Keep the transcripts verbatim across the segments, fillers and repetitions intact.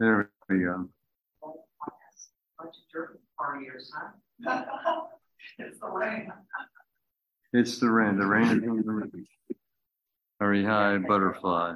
There we go. Bunch of jerky partiers, huh? It's the rain. It's the rain. The rain is on the roof. Very high butterfly.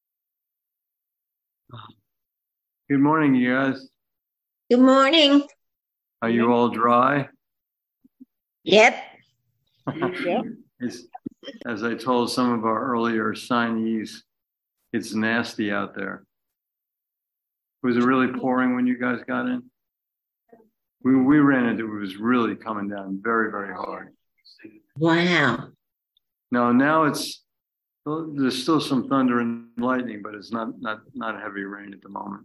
Good morning, you guys. Good morning. Are you all dry? Yep. Yep. It's, as I told some of our earlier signees, it's nasty out there. Was it really pouring when you guys got in? We we ran into it, it was really coming down very, very hard. Wow. No, now it's there's still some thunder and lightning, but it's not not not heavy rain at the moment.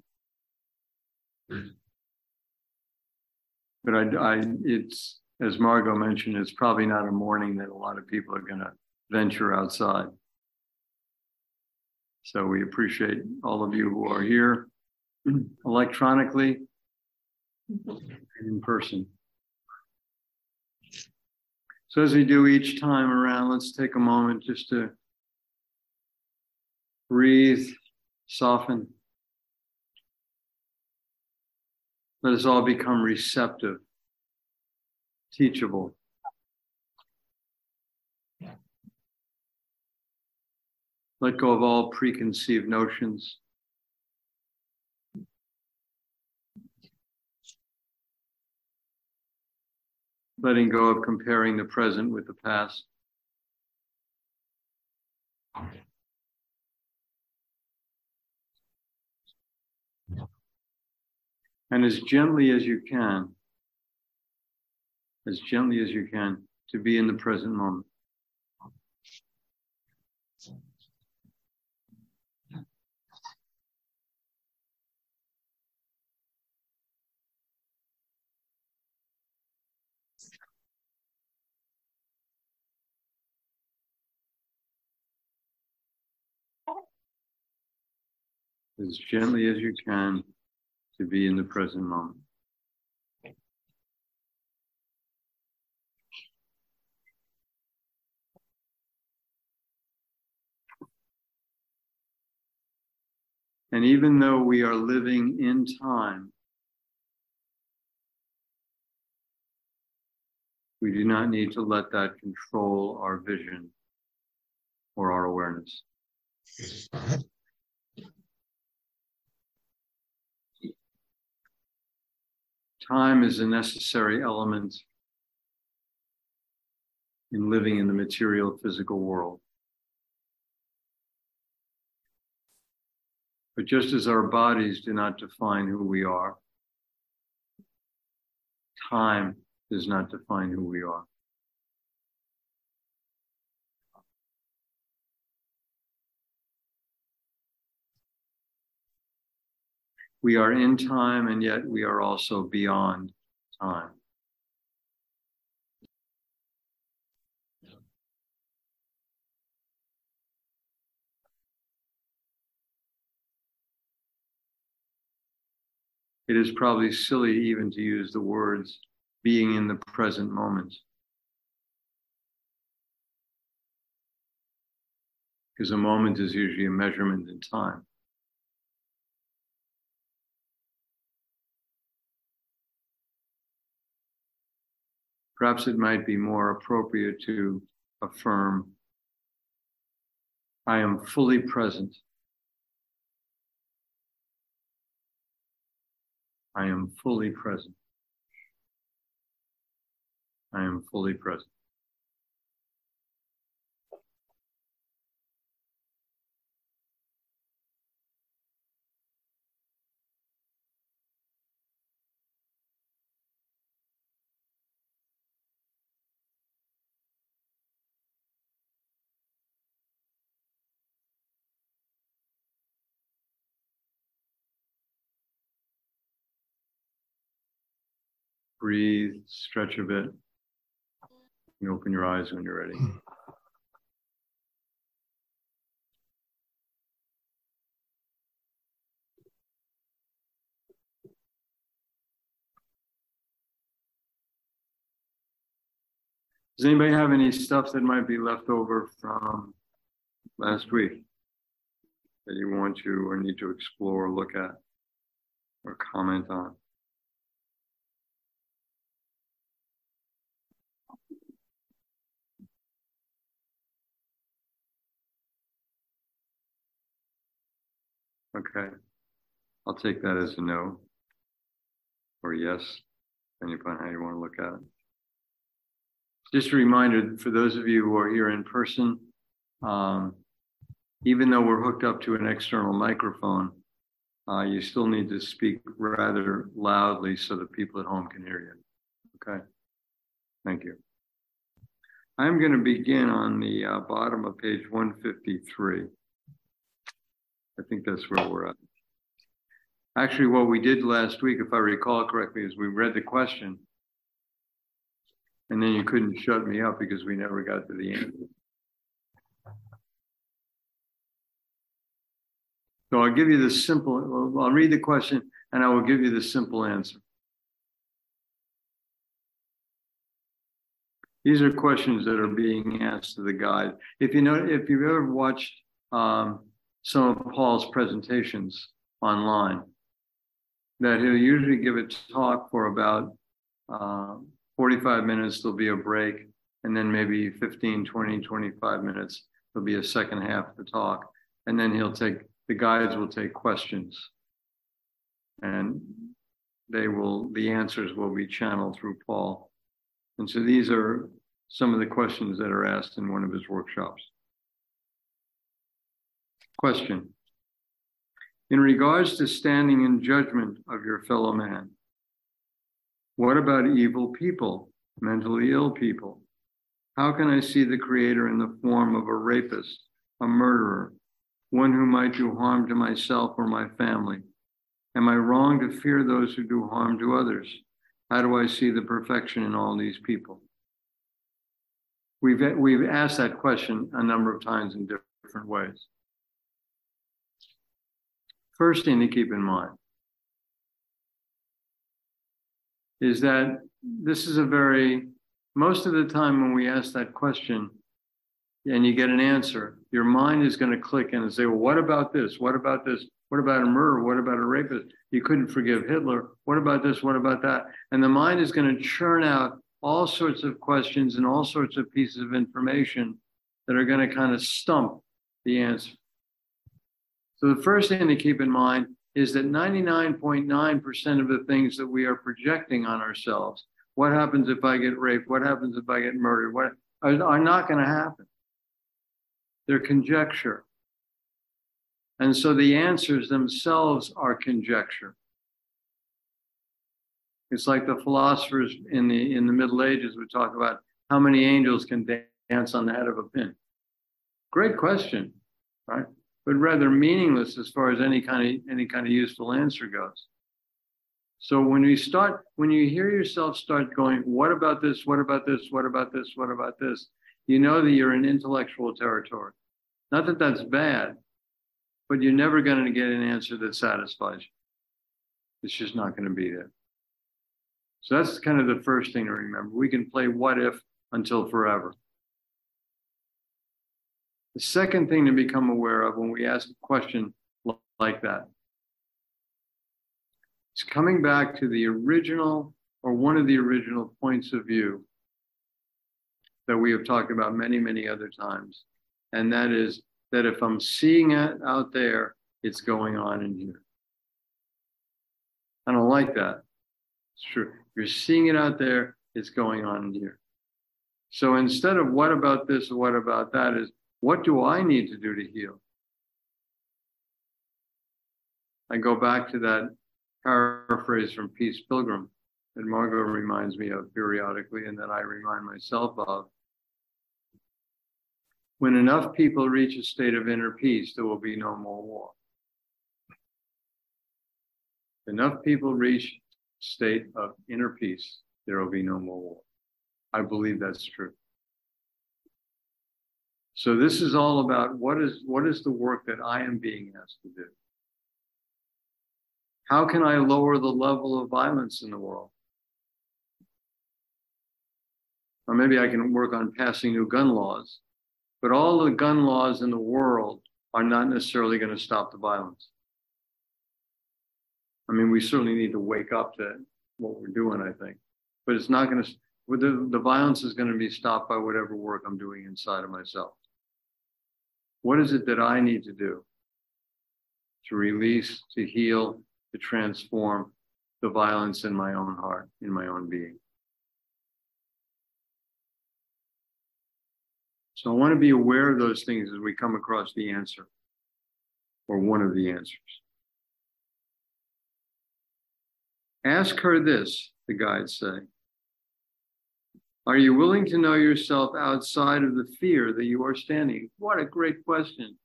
But I, I it's as Margot mentioned, it's probably not a morning that a lot of people are going to venture outside. So we appreciate all of you who are here electronically and in person. So as we do each time around, let's take a moment just to breathe, soften. Let us all become receptive, teachable. Let go of all preconceived notions. Letting go of comparing the present with the past. And as gently as you can, as gently as you can, to be in the present moment. As gently as you can, to be in the present moment. And even though we are living in time, we do not need to let that control our vision or our awareness. Time is a necessary element in living in the material physical world. But just as our bodies do not define who we are, time does not define who we are. We are in time, and yet we are also beyond time. It is probably silly even to use the words being in the present moment, because a moment is usually a measurement in time. Perhaps it might be more appropriate to affirm, I am fully present. I am fully present. I am fully present. Breathe, stretch a bit. You open your eyes when you're ready. Does anybody have any stuff that might be left over from last week that you want to or need to explore or look at? or comment on. Okay, I'll take that as a no or yes, depending upon how you want to look at it. Just a reminder for those of you who are here in person, um, even though we're hooked up to an external microphone, uh, you still need to speak rather loudly so that people at home can hear you. Okay, thank you. I'm going to begin on the uh, bottom of page one fifty-three. I think that's where we're at. Actually, what we did last week, if I recall correctly, is we read the question, and then you couldn't shut me up because we never got to the answer. So I'll give you the simple, I'll read the question and I will give you the simple answer. These are questions that are being asked to the guide. If you know, if you've ever watched um, some of Paul's presentations online, that he'll usually give a talk for about uh, forty-five minutes, there'll be a break, and then maybe fifteen, twenty, twenty-five minutes, there'll be a second half of the talk, and then he'll take, the guides will take questions, and they will, the answers will be channeled through Paul. And so these are some of the questions that are asked in one of his workshops. Question. In regards to standing in judgment of your fellow man, what about evil people, mentally ill people? How can I see the Creator in the form of a rapist, a murderer, one who might do harm to myself or my family? Am I wrong to fear those who do harm to others? How do I see the perfection in all these people? We've, we've asked that question a number of times in different ways. First thing to keep in mind is that this is a very, most of the time when we ask that question and you get an answer, your mind is going to click in and say, well, what about this? What about this? What about a murderer? What about a rapist? You couldn't forgive Hitler. What about this? What about that? And the mind is going to churn out all sorts of questions and all sorts of pieces of information that are going to kind of stump the answer. So the first thing to keep in mind is that ninety-nine point nine percent of the things that we are projecting on ourselves, what happens if I get raped? What happens if I get murdered? What are, are not going to happen. They're conjecture. And so the answers themselves are conjecture. It's like the philosophers in the in the Middle Ages would talk about how many angels can dance on the head of a pin. Great question, right? But rather meaningless as far as any kind of any kind of useful answer goes. So when we start, when you hear yourself start going, what about this? What about this? What about this? What about this? You know that you're in intellectual territory. Not that that's bad, but you're never going to get an answer that satisfies you. It's just not going to be there. So that's kind of the first thing to remember. We can play what if until forever. The second thing to become aware of when we ask a question like that is coming back to the original or one of the original points of view that we have talked about many, many other times. And that is that if I'm seeing it out there, it's going on in here. I don't like that. It's true. If you're seeing it out there, it's going on in here. So instead of what about this or what about that is, what do I need to do to heal? I go back to that paraphrase from Peace Pilgrim that Margot reminds me of periodically and that I remind myself of. When enough people reach a state of inner peace, there will be no more war. Enough people reach a state of inner peace, there will be no more war. I believe that's true. So this is all about what is, what is the work that I am being asked to do? How can I lower the level of violence in the world? Or maybe I can work on passing new gun laws, but all the gun laws in the world are not necessarily going to stop the violence. I mean, we certainly need to wake up to what we're doing, I think. But it's not going to, the, the violence is going to be stopped by whatever work I'm doing inside of myself. What is it that I need to do to release, to heal, to transform the violence in my own heart, in my own being? So I want to be aware of those things as we come across the answer, or one of the answers. Ask her this, the guides say. Are you willing to know yourself outside of the fear that you are standing? What a great question.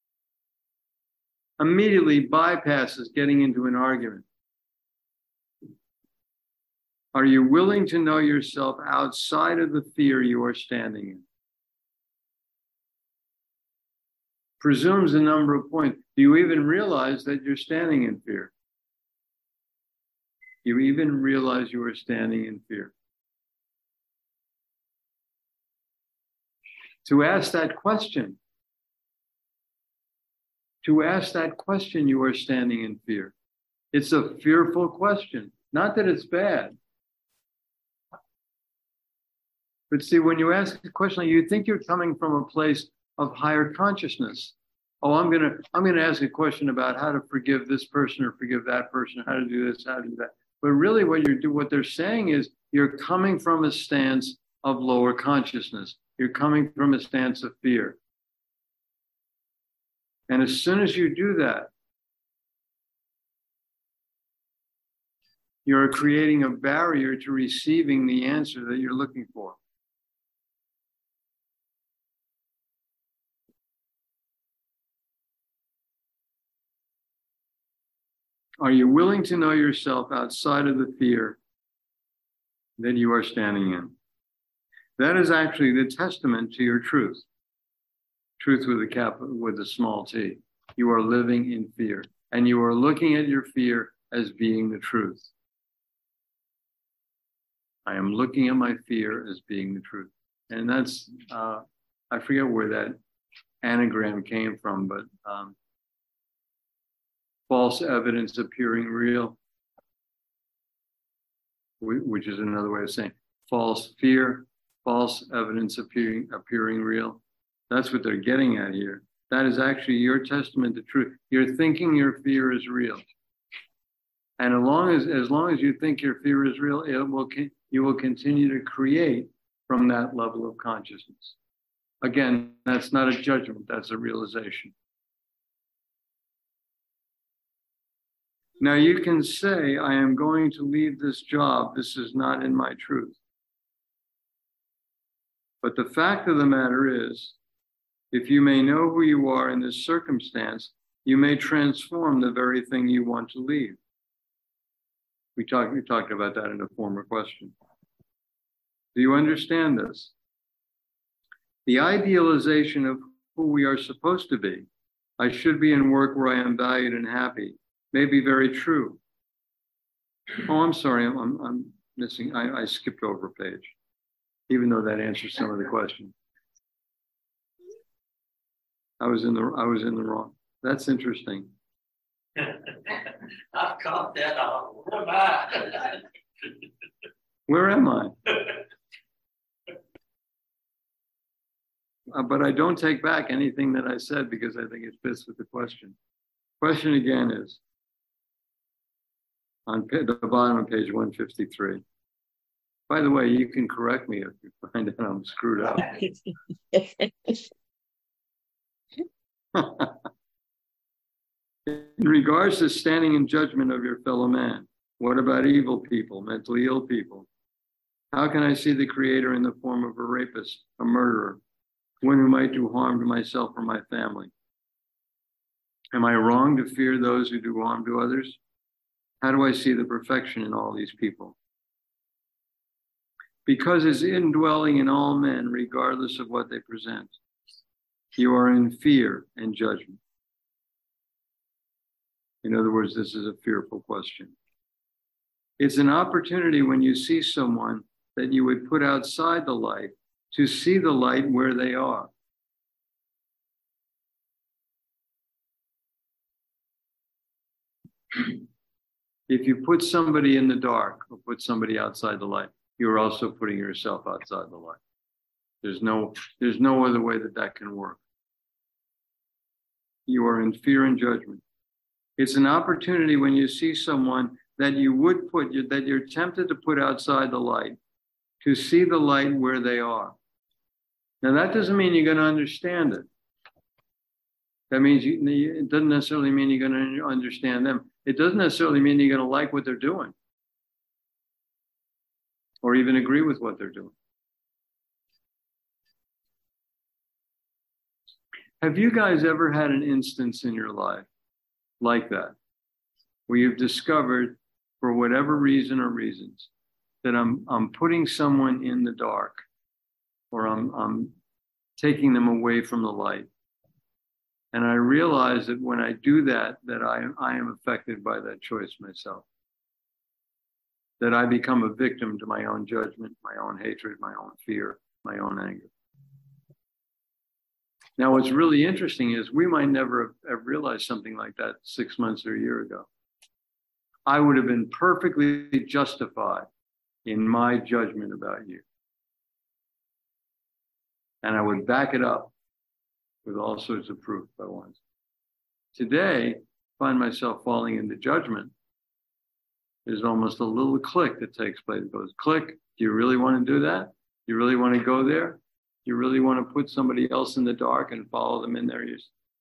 Immediately bypasses getting into an argument. Are you willing to know yourself outside of the fear you are standing in? Presumes a number of points. Do you even realize that you're standing in fear? You even realize you are standing in fear? To ask that question, to ask that question, you are standing in fear. It's a fearful question. Not that it's bad. But see, when you ask a question, you think you're coming from a place of higher consciousness. Oh, I'm gonna, I'm gonna ask a question about how to forgive this person or forgive that person, how to do this, how to do that. But really what you're do, what they're saying is you're coming from a stance of lower consciousness. You're coming from a stance of fear. And as soon as you do that, you're creating a barrier to receiving the answer that you're looking for. Are you willing to know yourself outside of the fear that you are standing in? That is actually the testament to your truth. Truth with a cap, with a small t. You are living in fear, and you are looking at your fear as being the truth. I am looking at my fear as being the truth. And that's, uh, I forget where that anagram came from, but um, false evidence appearing real, which is another way of saying false fear, false evidence appearing appearing real. That's what they're getting at here. That is actually your testament to truth. You're thinking your fear is real. And as long as, as long as you think your fear is real, it will, you will continue to create from that level of consciousness. Again, that's not a judgment, that's a realization. Now you can say, I am going to leave this job. This is not in my truth. But the fact of the matter is, if you may know who you are in this circumstance, you may transform the very thing you want to leave. We talked, we talked about that in a former question. Do you understand this? The idealization of who we are supposed to be, I should be in work where I am valued and happy, may be very true. Oh, I'm sorry, I'm, I'm, I'm missing, I, I skipped over a page, even though that answers some of the question. I was in the, I was in the wrong. That's interesting. I've caught that on. Where am I? Where am I? Uh, but I don't take back anything that I said because I think it fits with the question. Question again is on the bottom of page one fifty-three. By the way, you can correct me if you find out I'm screwed up. In regards to standing in judgment of your fellow man, what about evil people, mentally ill people? How can I see the Creator in the form of a rapist, a murderer, one who might do harm to myself or my family? Am I wrong to fear those who do harm to others? How do I see the perfection in all these people? Because it's indwelling in all men, regardless of what they present. You are in fear and judgment. In other words, this is a fearful question. It's an opportunity when you see someone that you would put outside the light to see the light where they are. If you put somebody in the dark or put somebody outside the light, you're also putting yourself outside the light. There's no, there's no other way that that can work. You are in fear and judgment. It's an opportunity when you see someone that you would put, that you're tempted to put outside the light, to see the light where they are. Now, that doesn't mean you're going to understand it. That means you, it doesn't necessarily mean you're going to understand them. It doesn't necessarily mean you're going to like what they're doing or even agree with what they're doing. Have you guys ever had an instance in your life like that, where you've discovered, for whatever reason or reasons, that I'm I'm putting someone in the dark, or I'm I'm taking them away from the light, and I realize that when I do that, that I I am affected by that choice myself, that I become a victim to my own judgment, my own hatred, my own fear, my own anger. Now, what's really interesting is we might never have, have realized something like that six months or a year ago. I would have been perfectly justified in my judgment about you. And I would back it up with all sorts of proof I want. Today, I find myself falling into judgment. There's almost a little click that takes place. It goes, click, do you really want to do that? Do you really want to go there? You really want to put somebody else in the dark and follow them in there?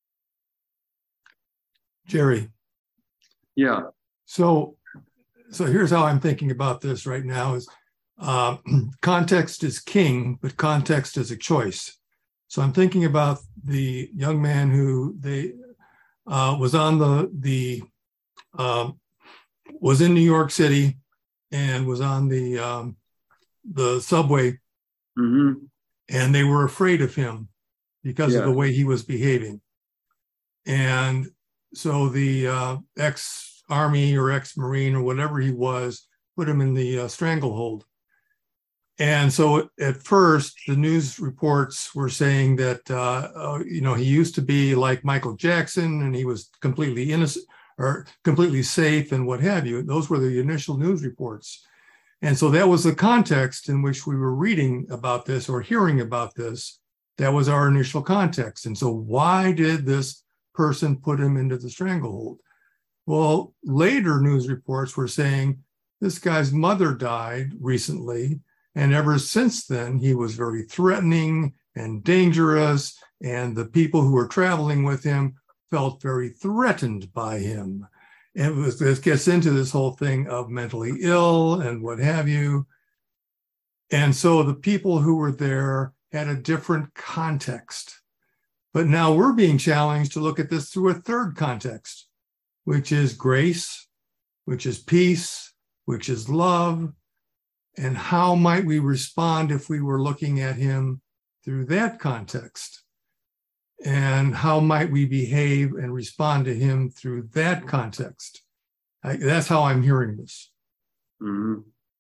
Jerry. Yeah. So, so here's how I'm thinking about this right now is uh, context is king, but context is a choice. So I'm thinking about the young man who they uh, was on the, the uh, was in New York City and was on the, um, the subway. Mm-hmm. And they were afraid of him because yeah. of the way he was behaving. And so the uh, ex-Army or ex-Marine or whatever he was put him in the uh, stranglehold. And so at first, the news reports were saying that, uh, uh, you know, he used to be like Michael Jackson and he was completely innocent or completely safe and what have you. Those were the initial news reports. And so that was the context in which we were reading about this or hearing about this. That was our initial context. And so why did this person put him into the stranglehold? Well, later news reports were saying this guy's mother died recently. And ever since then, he was very threatening and dangerous. And the people who were traveling with him felt very threatened by him. It was, this gets into this whole thing of mentally ill and what have you. And so the people who were there had a different context. But now we're being challenged to look at this through a third context, which is grace, which is peace, which is love. And how might we respond if we were looking at him through that context? And how might we behave and respond to him through that context? I, that's how I'm hearing this. Mm-hmm.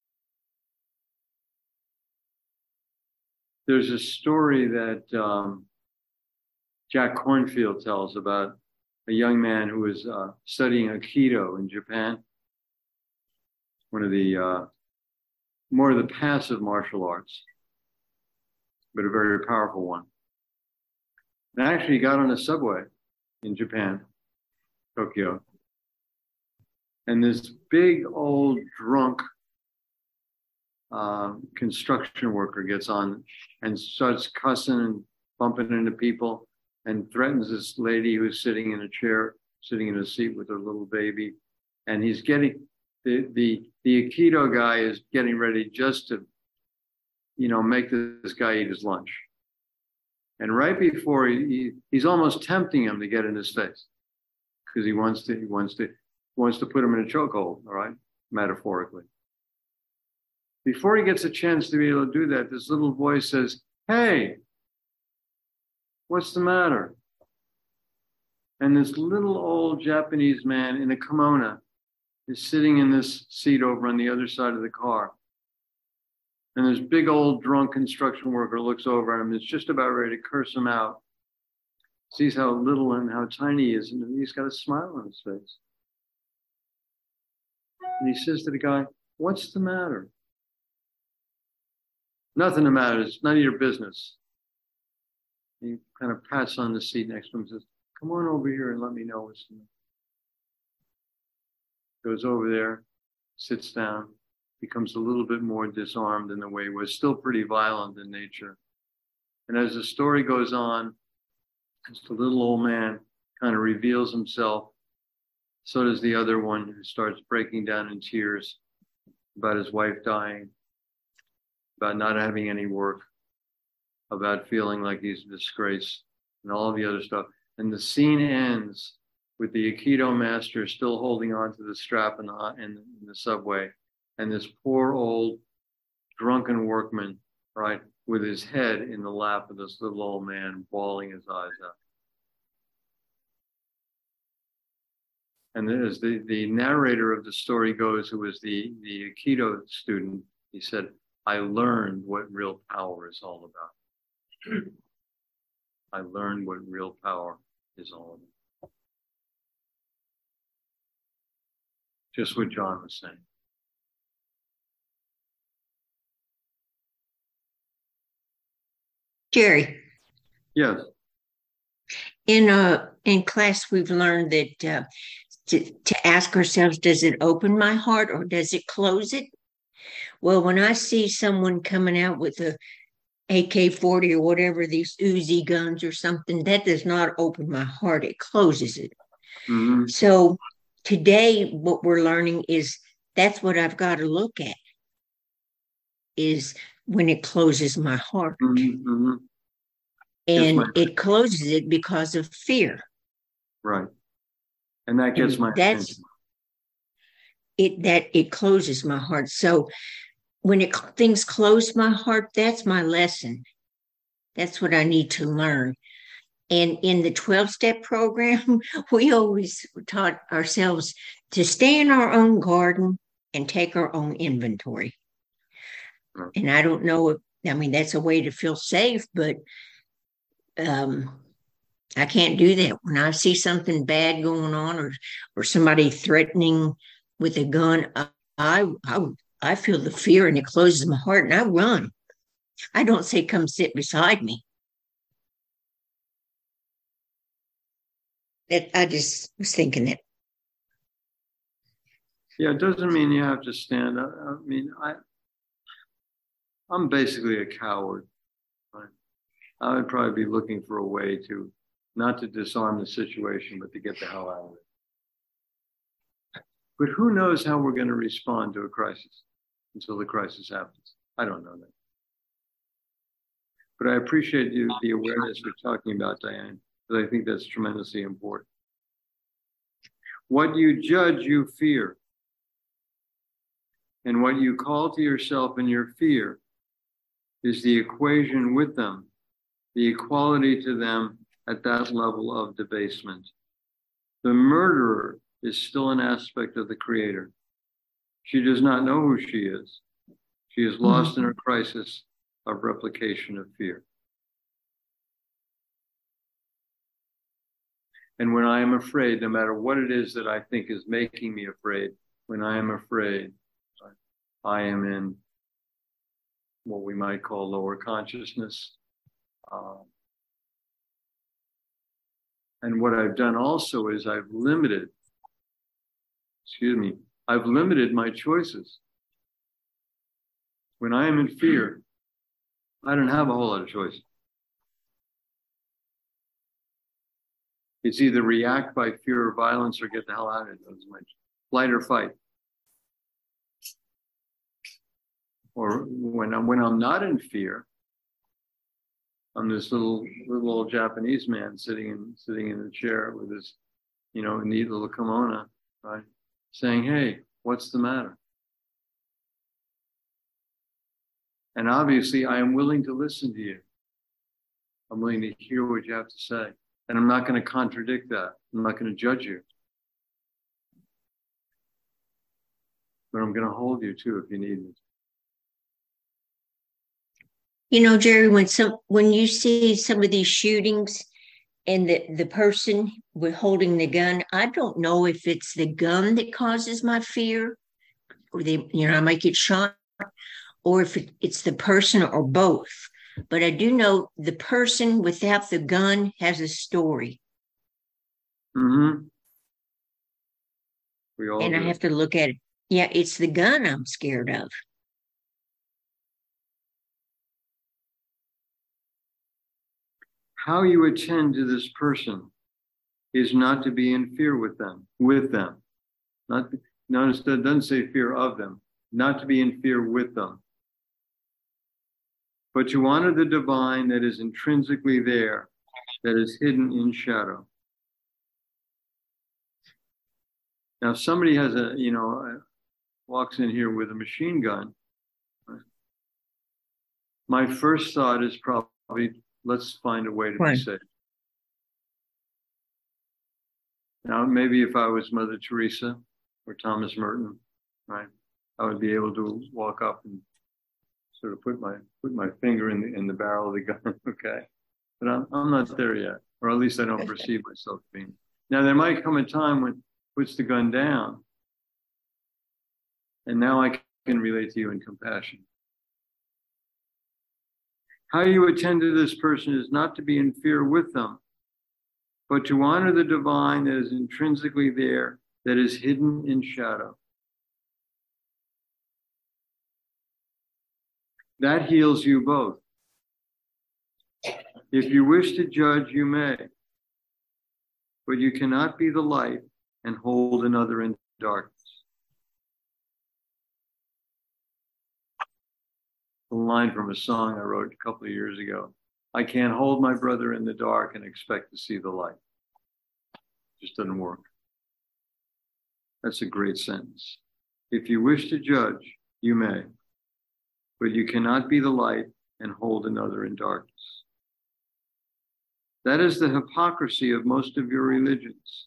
There's a story that um, Jack Kornfield tells about a young man who was uh, studying Aikido in Japan, one of the uh, more of the passive martial arts, but a very powerful one. And actually, he got on a subway in Japan, Tokyo. And this big old drunk uh, construction worker gets on and starts cussing and bumping into people and threatens this lady who's sitting in a chair, sitting in a seat with her little baby. And he's getting, the, the, the Aikido guy is getting ready just to, you know, make this guy eat his lunch. And right before he, he he's almost tempting him to get in his face because he wants to he wants to wants to put him in a chokehold, all right, metaphorically. Before he gets a chance to be able to do that, this little voice says, "Hey, what's the matter?" And this little old Japanese man in a kimono is sitting in this seat over on the other side of the car. And this big old drunk construction worker looks over at him and is just about ready to curse him out. Sees how little and how tiny he is, and he's got a smile on his face. And he says to the guy, what's the matter? Nothing the matter. It's none of your business. He kind of pats on the seat next to him and says, come on over here and let me know what's the matter. Goes over there, sits down, becomes a little bit more disarmed in the way he was, still pretty violent in nature. And as the story goes on, as the little old man kind of reveals himself, so does the other one, who starts breaking down in tears about his wife dying, about not having any work, about feeling like he's a disgrace, and all of the other stuff. And the scene ends with the Aikido master still holding on to the strap in the, in, in the subway, and this poor old drunken workman, right, with his head in the lap of this little old man, bawling his eyes out. And as the, the narrator of the story goes, who was the, the Aikido student, he said, I learned what real power is all about. I learned what real power is all about. Just what John was saying. Jerry. Yes. In uh in class, we've learned that uh, to, to ask ourselves, does it open my heart or does it close it? Well, when I see someone coming out with a A K forty or whatever, these Uzi guns or something, that does not open my heart. It closes it. Mm-hmm. So today, what we're learning is that's what I've got to look at, is when it closes my heart. Mm-hmm. And my- it closes it because of fear. Right. And that gets And my that's attention. it that it closes my heart. So when it things close my heart, that's my lesson. That's what I need to learn. And in the twelve-step program, we always taught ourselves to stay in our own garden and take our own inventory. Right. And I don't know if, I mean, that's a way to feel safe, but um, I can't do that. When I see something bad going on, or or somebody threatening with a gun, I, I, I feel the fear and it closes my heart and I run. I don't say, come sit beside me. That I just was thinking that. Yeah, it doesn't mean you have to stand up. I mean, I, I'm basically a coward. Right? I would probably be looking for a way to, not to disarm the situation, but to get the hell out of it. But who knows how we're going to respond to a crisis until the crisis happens? I don't know that. But I appreciate you, the awareness you're talking about, Diane, because I think that's tremendously important. What you judge, you fear. And what you call to yourself in your fear is the equation with them, the equality to them at that level of debasement. The murderer is still an aspect of the Creator. She does not know who she is. She is lost mm-hmm. in her crisis of replication of fear. And when I am afraid, no matter what it is that I think is making me afraid, when I am afraid, I am in what we might call lower consciousness. Um, and what I've done also is I've limited, excuse me, I've limited my choices. When I am in fear, I don't have a whole lot of choice. It's either react by fear or violence or get the hell out of it. Flight or fight. Or when I'm, when I'm not in fear, I'm this little little old Japanese man sitting in sitting in the chair with his, you know, neat little kimono, right? Saying, hey, what's the matter? And obviously I am willing to listen to you. I'm willing to hear what you have to say. And I'm not going to contradict that. I'm not going to judge you. But I'm going to hold you too if you need me. You know, Jerry, when some when you see some of these shootings and the, the person with holding the gun, I don't know if it's the gun that causes my fear or they, you know, I might get shot, or if it, it's the person or both. But I do know the person without the gun has a story. Mm-hmm. We all and do. I have to look at it. Yeah, it's the gun I'm scared of. How you attend to this person is not to be in fear with them, with them. Not, notice that doesn't say fear of them, not to be in fear with them. But to honor the divine that is intrinsically there, that is hidden in shadow. Now, if somebody has a, you know, walks in here with a machine gun, my first thought is probably, let's find a way to Right. be safe. Now, maybe if I was Mother Teresa or Thomas Merton, right, I would be able to walk up and sort of put my put my finger in the in the barrel of the gun, okay? But I'm I'm not there yet, or at least I don't perceive myself being. Now, there might come a time when puts the gun down, and now I can relate to you in compassion. How you attend to this person is not to be in fear with them, but to honor the divine that is intrinsically there, that is hidden in shadow. That heals you both. If you wish to judge, you may, but you cannot be the light and hold another in darkness. A line from a song I wrote a couple of years ago. I can't hold my brother in the dark and expect to see the light. It just doesn't work. That's a great sentence. If you wish to judge, you may, but you cannot be the light and hold another in darkness. That is the hypocrisy of most of your religions.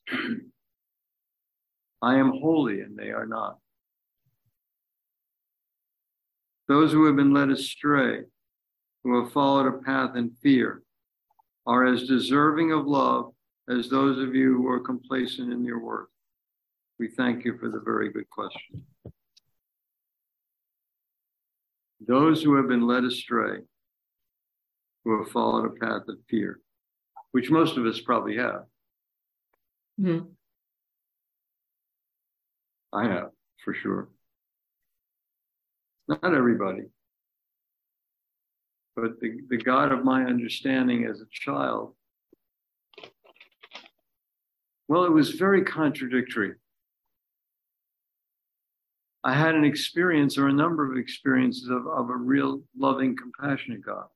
I am holy and they are not. Those who have been led astray, who have followed a path in fear, are as deserving of love as those of you who are complacent in your worth. We thank you for the very good question. Those who have been led astray, who have followed a path of fear, which most of us probably have. Mm-hmm. I have, for sure. Not everybody. But the, the God of my understanding as a child, well, it was very contradictory. I had an experience or a number of experiences of, of a real loving, compassionate God.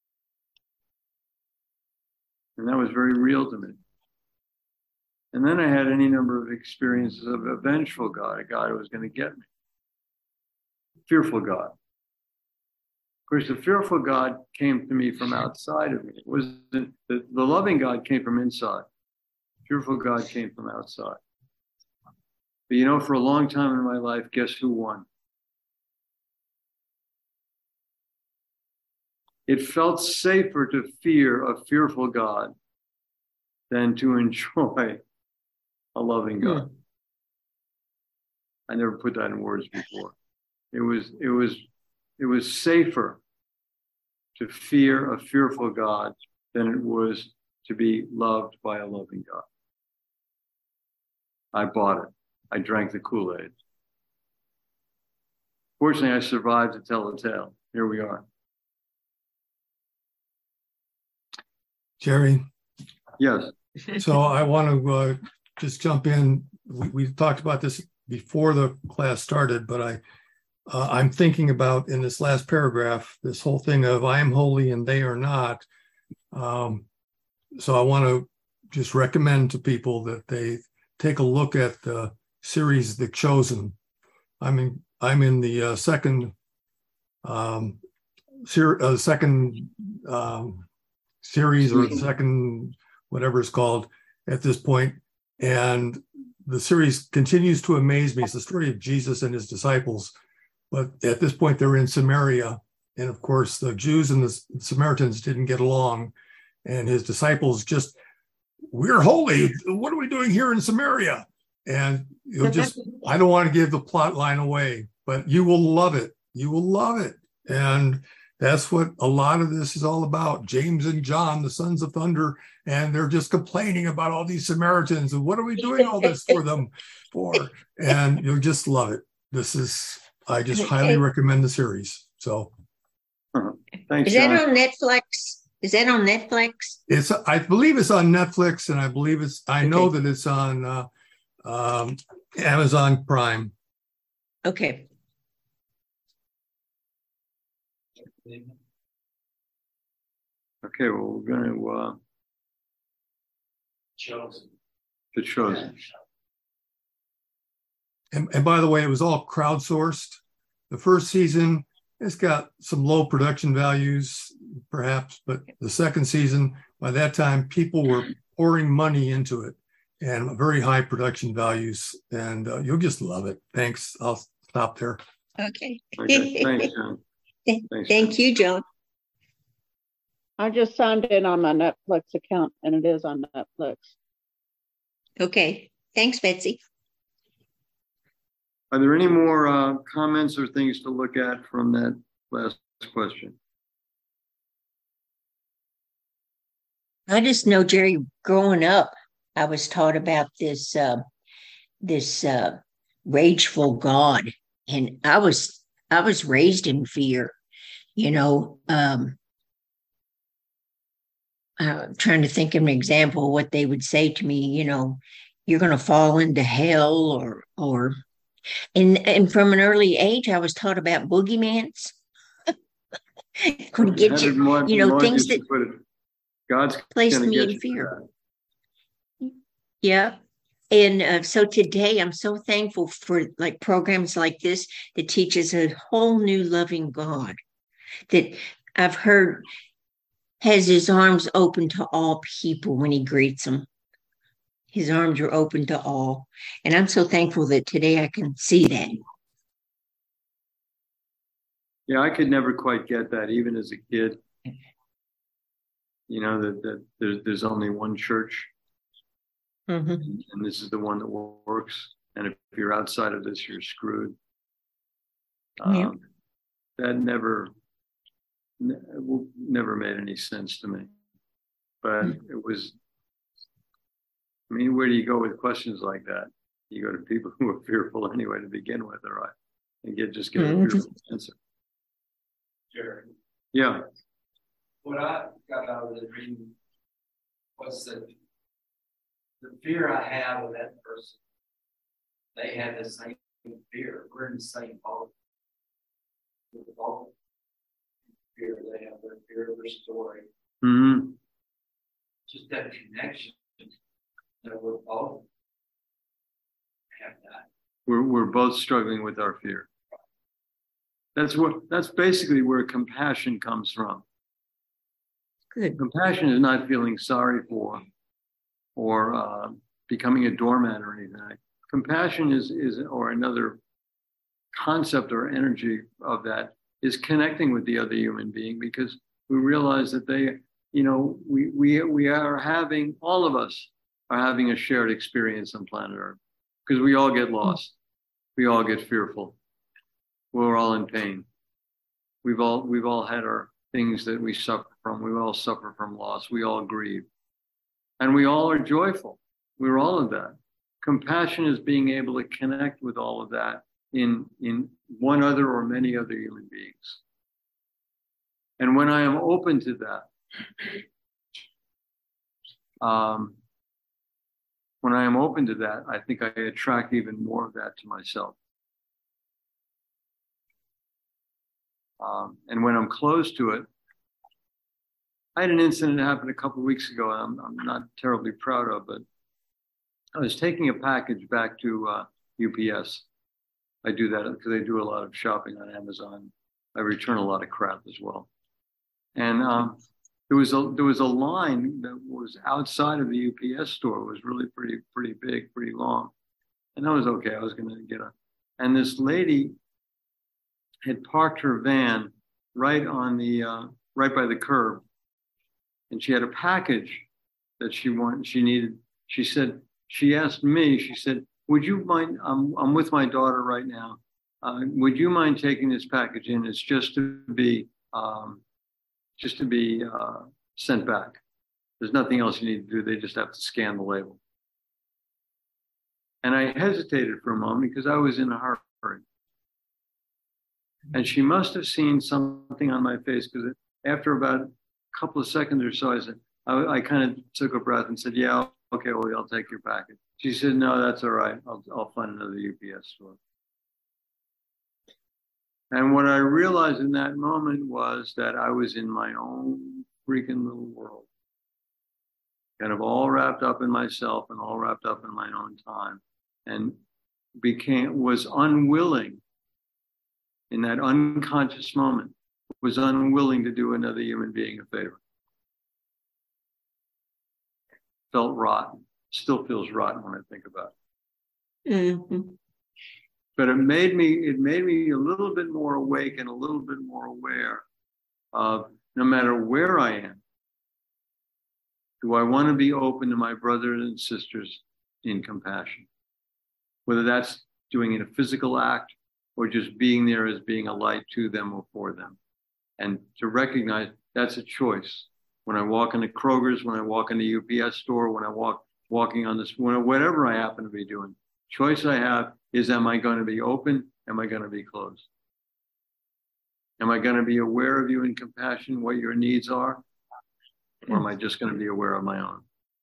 And that was very real to me. And then I had any number of experiences of a vengeful God, a God who was going to get me. Fearful God. Of course, the fearful God came to me from outside of me. It wasn't, the, the loving God came from inside. Fearful God came from outside. But you know, for a long time in my life, guess who won? It felt safer to fear a fearful God than to enjoy a loving God. Hmm. I never put that in words before. It was, it was, it was safer to fear a fearful God than it was to be loved by a loving God. I bought it. I drank the Kool-Aid. Fortunately, I survived to tell the tale. Here we are. Jerry? Yes. So I want to uh, just jump in. We, we talked about this before the class started, but I, uh, I'm thinking about in this last paragraph, this whole thing of I am holy and they are not. Um, so I want to just recommend to people that they take a look at the series The Chosen. I'm in, I'm in the uh, second, um, ser- uh, second um, series or the second, whatever it's called at this point. And the series continues to amaze me. It's the story of Jesus and his disciples. But at this point, they're in Samaria. And of course, the Jews and the Samaritans didn't get along. And his disciples just, we're holy. What are we doing here in Samaria? And you know, just, I don't want to give the plot line away, but you will love it. You will love it. And that's what a lot of this is all about. James and John, the sons of thunder, and they're just complaining about all these Samaritans and what are we doing all this for them for? And you'll just love it. This is, I just highly recommend the series. So, uh-huh. Thanks. Is that John. on Netflix? Is that on Netflix? It's, I believe it's on Netflix, and I believe it's, I okay. know that it's on uh, um, Amazon Prime. Okay. Okay, well, we're going to uh, Chosen. The Chosen. And, and by the way, it was all crowdsourced. The first season, it's got some low production values, perhaps, but the second season, by that time, people were pouring money into it and very high production values, and uh, you'll just love it. Thanks. I'll stop there. Okay. Okay. Thanks, John. Thanks, Thank John. you, John. I just signed in on my Netflix account, and it is on Netflix. Okay. Thanks, Betsy. Are there any more uh, comments or things to look at from that last question? I just know, Jerry, growing up, I was taught about this uh, this uh, rageful God, and I was I was raised in fear. You know, um, I'm trying to think of an example of what they would say to me. You know, you're going to fall into hell, or or, and and from an early age, I was taught about boogeymans. Could get you, more, you know, things that God's placed me in fear. Yeah. And uh, so today I'm so thankful for like programs like this that teaches a whole new loving God that I've heard has his arms open to all people when he greets them. His arms are open to all. And I'm so thankful that today I can see that. Yeah, I could never quite get that, even as a kid. You know, that, that there's, there's only one church. Mm-hmm. And this is the one that works. And if you're outside of this, you're screwed. Um, yeah. That never, ne- never made any sense to me. But mm-hmm. it was, I mean, where do you go with questions like that? You go to people who are fearful anyway to begin with, all right? And get just get mm-hmm. a fearful answer. Jerry. Yeah. What I got out of the dream was that the fear I have of that person, they had the same fear. We're in the same boat. We're both fear. They have their fear of their story. Mm-hmm. Just that connection that we're both have that. We're we're both struggling with our fear. That's what that's basically where compassion comes from. Good. Compassion is not feeling sorry for or uh, becoming a doormat or anything. Compassion is, is, or another concept or energy of that is connecting with the other human being, because we realize that they, you know, we, we, we are having, all of us are having a shared experience on planet Earth, because we all get lost. We all get fearful. We're all in pain. We've all, we've all had our things that we suffer from. We all suffer from loss. We all grieve. And we all are joyful. We're all of that. Compassion is being able to connect with all of that in, in one other or many other human beings. And when I am open to that, um, when I am open to that, I think I attract even more of that to myself. Um, and when I'm close to it, I had an incident that happened a couple of weeks ago, and I'm, I'm not terribly proud of, but I was taking a package back to uh, U P S. I do that because I do a lot of shopping on Amazon. I return a lot of crap as well. And um, there was a there was a line that was outside of the U P S store. It was really pretty pretty big, pretty long, and that was okay. I was going to get a, and this lady had parked her van right on the uh, right by the curb. And she had a package that she wanted, she needed. She said, she asked me, she said, would you mind, I'm, I'm with my daughter right now. uh, would you mind taking this package in? It's just to be, um, just to be uh, sent back. There's nothing else you need to do. They just have to scan the label. And I hesitated for a moment because I was in a hurry. And she must have seen something on my face, because after about a couple of seconds or so, I said, I, I kind of took a breath and said, yeah, okay, well, I'll take your package. She said, no, that's all right. I'll, I'll find another U P S store. And what I realized in that moment was that I was in my own freaking little world, kind of all wrapped up in myself and all wrapped up in my own time, and became, was unwilling in that unconscious moment, was unwilling to do another human being a favor. Felt rotten. Still feels rotten when I think about it. Mm-hmm. But it made me, it made me a little bit more awake and a little bit more aware of, no matter where I am, do I want to be open to my brothers and sisters in compassion? Whether that's doing it a physical act or just being there as being a light to them or for them. And to recognize that's a choice. When I walk into Kroger's, when I walk in the U P S store, when I walk walking on this, whatever I happen to be doing, choice I have is, am I going to be open? Am I going to be closed? Am I going to be aware of you in compassion, what your needs are? Or am I just going to be aware of my own?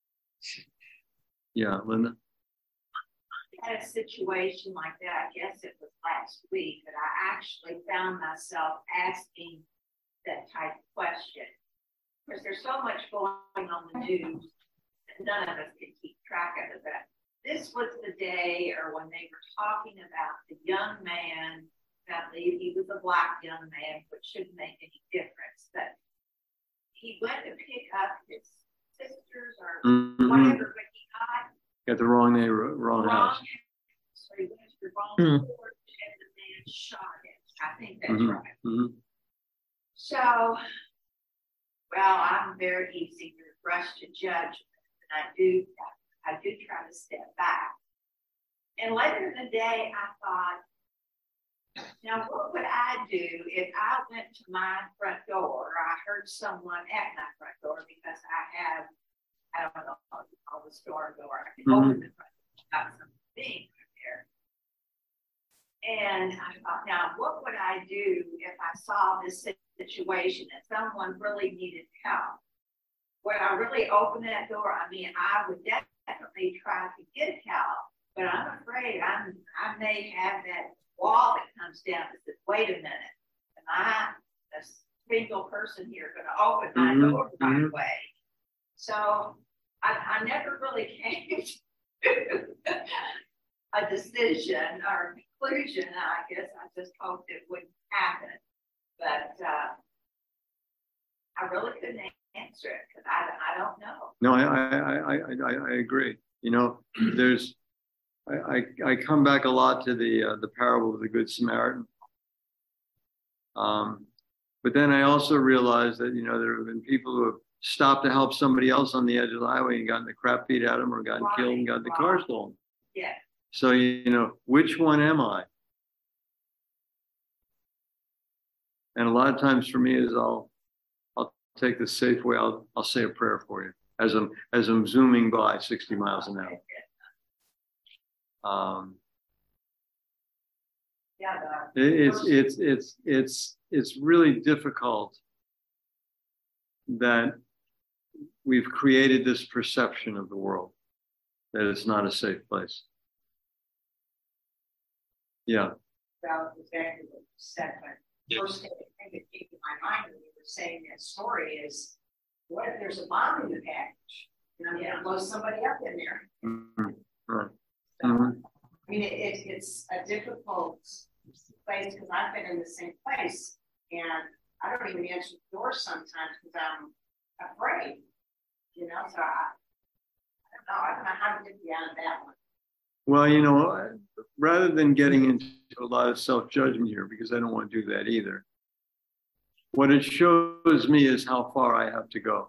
Yeah, Linda? I had a situation like that, I guess it was last week, that I actually found myself asking that type of question. Because there's so much going on the news that none of us can keep track of it. But this was the day, or when they were talking about the young man, I believe he was a black young man, which shouldn't make any difference, but he went to pick up his sisters or mm-hmm. whatever, but he got got the wrong name, wrong, wrong house. So he went to the wrong mm-hmm. porch and the man shot him. I think that's mm-hmm. right. Mm-hmm. So, well, I'm very easy to rush to judgment, and I do, I do try to step back. And later in the day, I thought, now, what would I do if I went to my front door, or I heard someone at my front door, because I have, I don't know, call the store door, I can mm-hmm. open the front door, got something right there. And I thought, now, what would I do if I saw this situation and someone really needed help? Would I really open that door? I mean, I would definitely try to get help, but I'm afraid I'm, I may have that wall that comes down and says, wait a minute, am I, a single person here, going to open my mm-hmm. door right mm-hmm. away? So I, I never really came to a decision or conclusion. I guess I just hoped it wouldn't happen. But uh, I really couldn't answer it because I, I don't know. No, I, I, I, I, I agree. You know, there's, I, I, I come back a lot to the uh, the parable of the Good Samaritan. Um, but then I also realized that, you know, there have been people who have stopped to help somebody else on the edge of the highway and gotten the crap beat out of them, or gotten right. killed and gotten the right. car stolen. Yeah. So, you know, which one am I? And a lot of times for me is I'll I'll take the safe way. I'll I'll say a prayer for you as I'm as I'm zooming by sixty miles an hour. Um, yeah, it, it's it's it's it's it's really difficult that we've created this perception of the world that it's not a safe place. Yeah. Well, exactly what you said, but the first thing that came to my mind when you were saying that story is, what if there's a bomb in the package? You know, you yeah. blow somebody up in there. Mm-hmm. Right. So, mm-hmm. I mean, it, it, it's a difficult place because I've been in the same place, and I don't even answer the door sometimes because I'm afraid. You know, so I, I don't know. I don't know how to get beyond that one. Well, you know, rather than getting into a lot of self-judgment here, because I don't want to do that either, what it shows me is how far I have to go.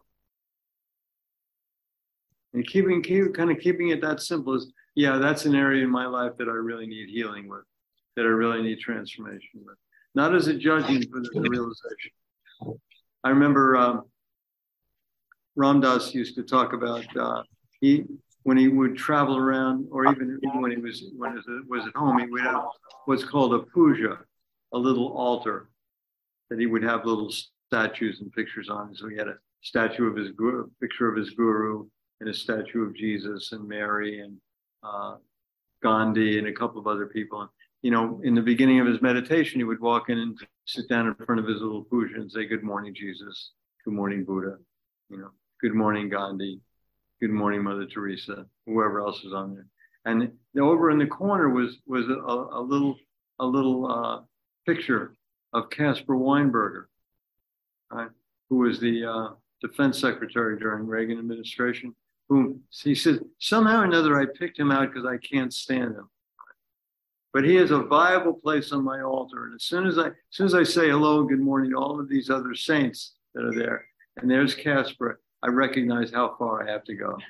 And keeping, keep, kind of keeping it that simple is, yeah, that's an area in my life that I really need healing with. that I really need transformation with. Not as a judgment, but as a realization. I remember um, Ram Dass used to talk about uh, he when he would travel around, or even, even when he was when he was at home, he would have what's called a puja, a little altar that he would have little statues and pictures on. So he had a statue of his guru, a picture of his guru, and a statue of Jesus and Mary and uh, Gandhi and a couple of other people. You know, in the beginning of his meditation, he would walk in and sit down in front of his little puja and say, "Good morning, Jesus. Good morning, Buddha. You know, good morning, Gandhi. Good morning, Mother Teresa." Whoever else was on there. And over in the corner was was a, a little a little uh, picture of Caspar Weinberger, right, who was the uh, defense secretary during Reagan administration. Whom he said somehow or another I picked him out because I can't stand him. But he is a viable place on my altar. And as soon as I, as soon as I say hello, good morning to all of these other saints that are there, and there's Caspar, I recognize how far I have to go.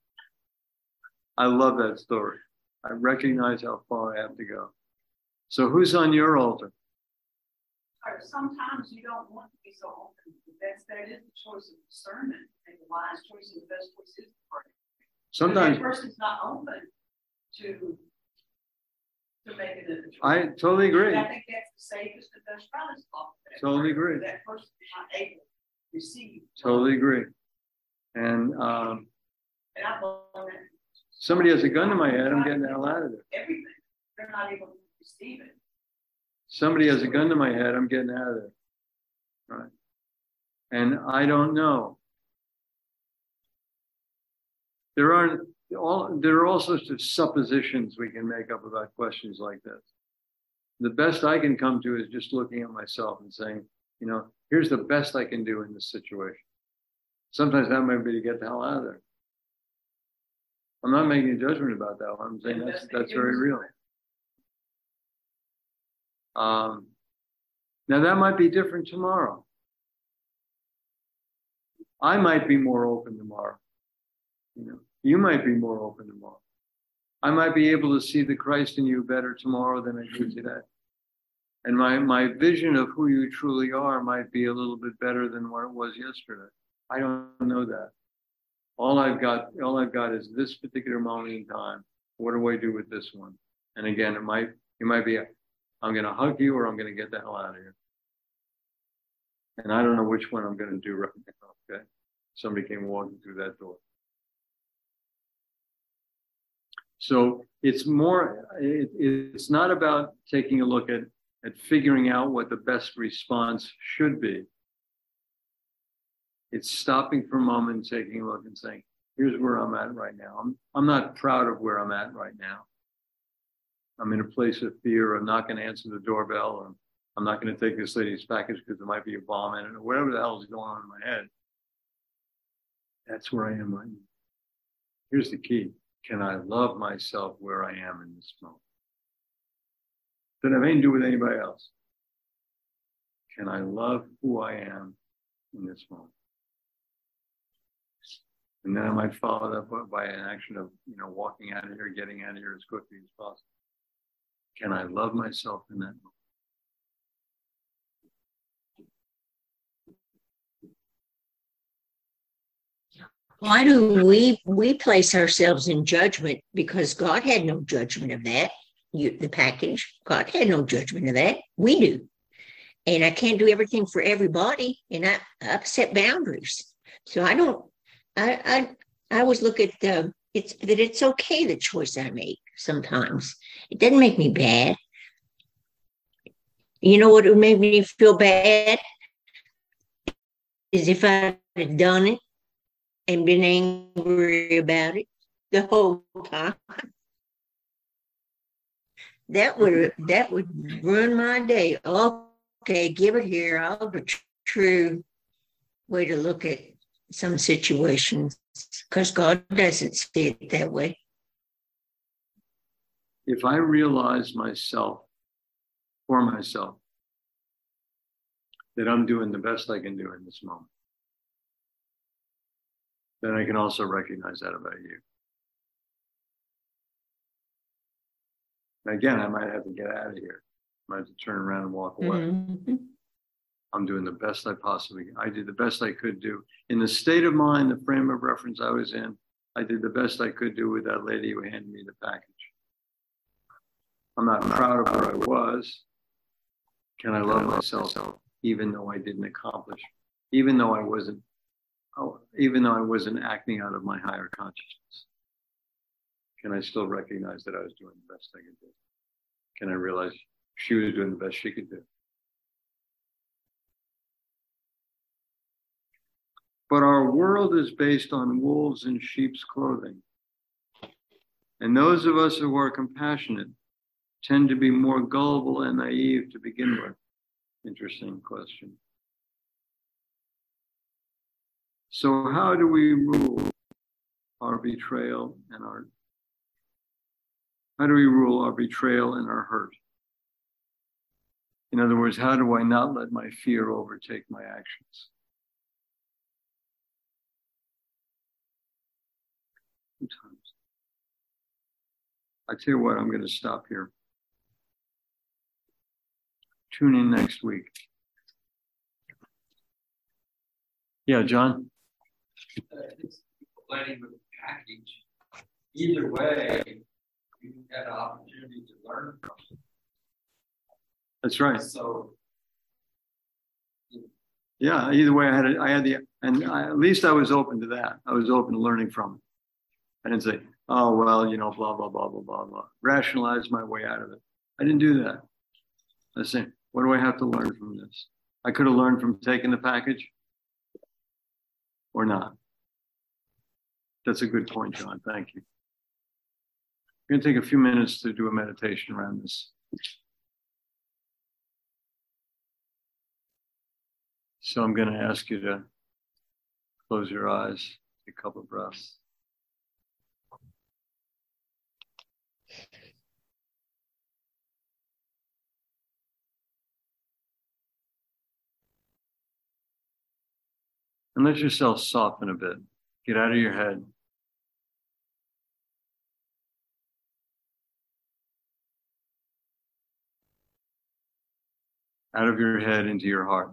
I love that story. I recognize how far I have to go. So who's on your altar? Sometimes you don't want to be so open. That's that is the choice of discernment, and the wise choice and the best choice is for you. Sometimes the person's not open to. To make it a I totally agree. And I think that's the safest and best practice. Totally agree. That person is not able to receive. Totally agree. And um, and I somebody has a gun to my head, I'm getting the hell out of there. Everything. They're not able to receive it. Somebody has a gun to my head, I'm getting out of there. Right. And I don't know. There aren't all there are all sorts of suppositions we can make up about questions like this. The best I can come to is just looking at myself and saying, you know, here's the best I can do in this situation. Sometimes that might be to get the hell out of there. I'm not making a judgment about that one. I'm saying that's that's very real. Um, now that might be different tomorrow. I might be more open tomorrow. You know, you might be more open tomorrow. I might be able to see the Christ in you better tomorrow than I do today. And my, my vision of who you truly are might be a little bit better than what it was yesterday. I don't know that. All I've got, all I've got is this particular moment in time. What do I do with this one? And again, it might, it might be, a, I'm going to hug you or I'm going to get the hell out of here. And I don't know which one I'm going to do right now. Okay. Somebody came walking through that door. So it's more, it, it's not about taking a look at, at figuring out what the best response should be. It's stopping for a moment and taking a look and saying, here's where I'm at right now. I'm, I'm not proud of where I'm at right now. I'm in a place of fear. I'm not going to answer the doorbell. Or I'm not going to take this lady's package because there might be a bomb in it or whatever the hell is going on in my head. That's where I am right now. Here's the key. Can I love myself where I am in this moment? Doesn't have anything to do with anybody else. Can I love who I am in this moment? And then I might follow that by an action of, you know, walking out of here, getting out of here as quickly as possible. Can I love myself in that moment? Why do we we place ourselves in judgment? Because God had no judgment of that. You, the package, God had no judgment of that. We do. And I can't do everything for everybody, and I, I set boundaries. So I don't, I I, I always look at the, it's that it's okay the choice I make sometimes. It doesn't make me bad. You know what would make me feel bad? Is if I had done it and been angry about it the whole time. That would that would ruin my day. Okay, give it here. I'll have a true way to look at some situations because God doesn't see it that way. If I realize myself, for myself, that I'm doing the best I can do in this moment, then I can also recognize that about you. Again, I might have to get out of here. I might have to turn around and walk away. Mm-hmm. I'm doing the best I possibly can. I did the best I could do. In the state of mind, the frame of reference I was in, I did the best I could do with that lady who handed me the package. I'm not proud of where I was. Can I love myself even though I didn't accomplish, even though I wasn't, oh, even though I wasn't acting out of my higher consciousness? Can I still recognize that I was doing the best I could do? Can I realize she was doing the best she could do? But our world is based on wolves in sheep's clothing. And those of us who are compassionate tend to be more gullible and naive to begin with. Interesting question. So how do we rule our betrayal and our, how do we rule our betrayal and our hurt? In other words, how do I not let my fear overtake my actions? Sometimes. I tell you what, I'm going to stop here. Tune in next week. Yeah, John? Uh, it's planning with the package. Either way, you had an opportunity to learn from it. That's right. So, yeah, either way, I had a, I had the, and I, at least I was open to that. I was open to learning from it. I didn't say, oh, well, you know, blah, blah, blah, blah, blah, blah. Rationalize my way out of it. I didn't do that. I was saying, what do I have to learn from this? I could have learned from taking the package or not. That's a good point, John. Thank you. I'm going to take a few minutes to do a meditation around this. So I'm going to ask you to close your eyes, take a couple of breaths. And let yourself soften a bit. Get out of your head. Out of your head into your heart.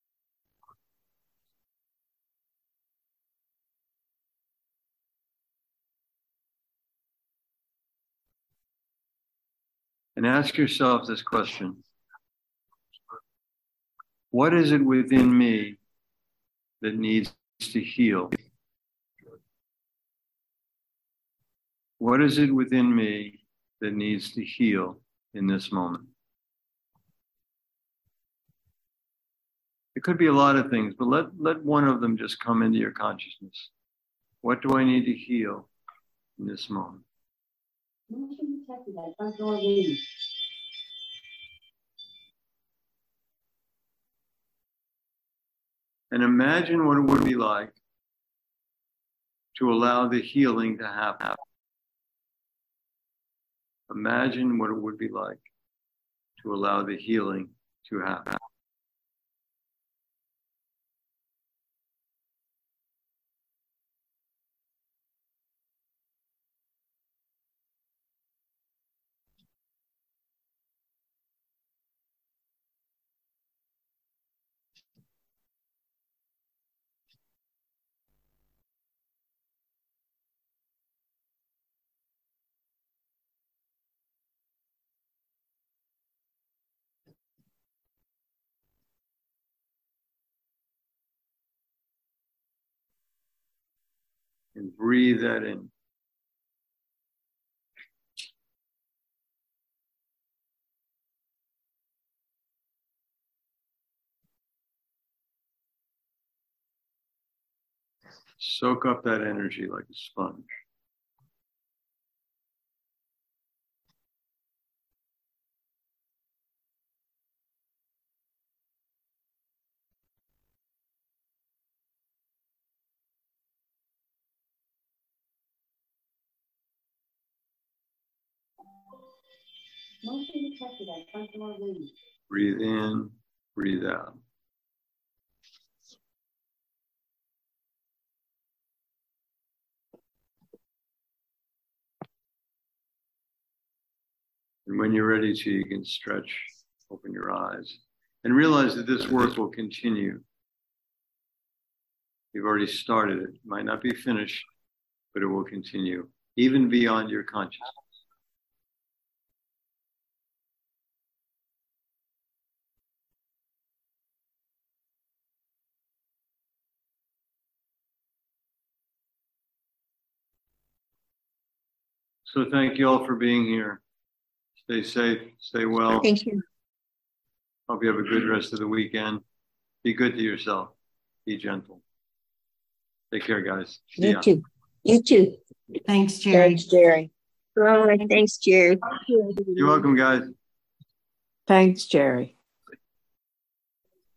And ask yourself this question. What is it within me that needs to heal? What is it within me that needs to heal in this moment? It could be a lot of things, but let, let one of them just come into your consciousness. What do I need to heal in this moment? And imagine what it would be like to allow the healing to happen. Imagine what it would be like to allow the healing to happen. And breathe that in. Soak up that energy like a sponge. Breathe in, breathe out. And when you're ready to, you can stretch, open your eyes, and realize that this work will continue. You've already started it. It might not be finished, but it will continue, even beyond your consciousness. So thank you all for being here. Stay safe, stay well. Thank you. Hope you have a good rest of the weekend. Be good to yourself. Be gentle. Take care, guys. See You ya. too. You too. Thanks, Jerry. Thanks, Jerry. All right. Thanks, Jerry. You're welcome, guys. Thanks, Jerry.